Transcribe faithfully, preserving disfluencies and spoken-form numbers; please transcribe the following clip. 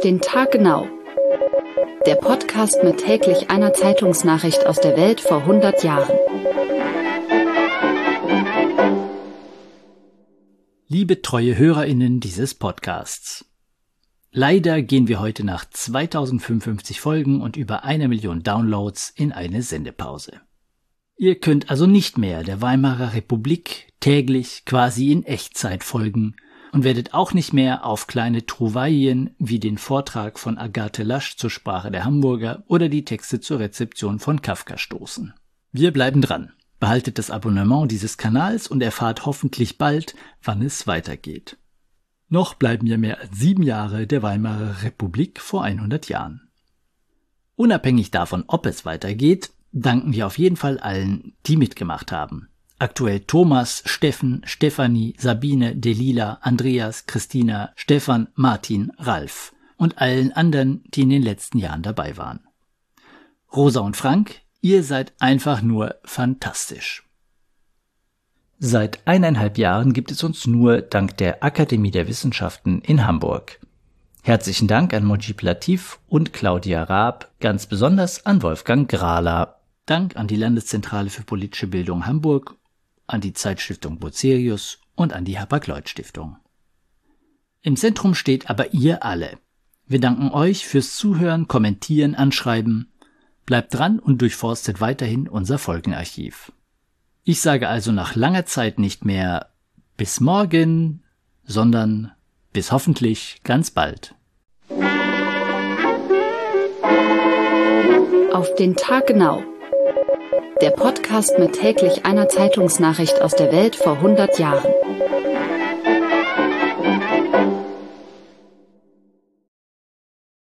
den Tag genau. Der Podcast mit täglich einer Zeitungsnachricht aus der Welt vor hundert Jahren. Liebe treue HörerInnen dieses Podcasts. Leider gehen wir heute nach zweitausendfünfundfünfzig Folgen und über eine Million Downloads in eine Sendepause. Ihr könnt also nicht mehr der Weimarer Republik täglich quasi in Echtzeit folgen und werdet auch nicht mehr auf kleine Trouvaillen wie den Vortrag von Agathe Lasch zur Sprache der Hamburger oder die Texte zur Rezeption von Kafka stoßen. Wir bleiben dran. Behaltet das Abonnement dieses Kanals und erfahrt hoffentlich bald, wann es weitergeht. Noch bleiben ja mehr als sieben Jahre der Weimarer Republik vor hundert Jahren. Unabhängig davon, ob es weitergeht, danken wir auf jeden Fall allen, die mitgemacht haben. Aktuell Thomas, Steffen, Stefanie, Sabine, Delila, Andreas, Christina, Stefan, Martin, Ralf und allen anderen, die in den letzten Jahren dabei waren. Rosa und Frank, ihr seid einfach nur fantastisch. Seit eineinhalb Jahren gibt es uns nur dank der Akademie der Wissenschaften in Hamburg. Herzlichen Dank an Mojib Latif und Claudia Raab, ganz besonders an Wolfgang Grahler. Dank an die Landeszentrale für politische Bildung Hamburg, an die Zeitstiftung Bucerius und an die Hapag-Lloyd-Stiftung. Im Zentrum steht aber ihr alle. Wir danken euch fürs Zuhören, Kommentieren, Anschreiben. Bleibt dran und durchforstet weiterhin unser Folgenarchiv. Ich sage also nach langer Zeit nicht mehr bis morgen, sondern bis hoffentlich ganz bald. Auf den Tag genau. Der Podcast mit täglich einer Zeitungsnachricht aus der Welt vor hundert Jahren.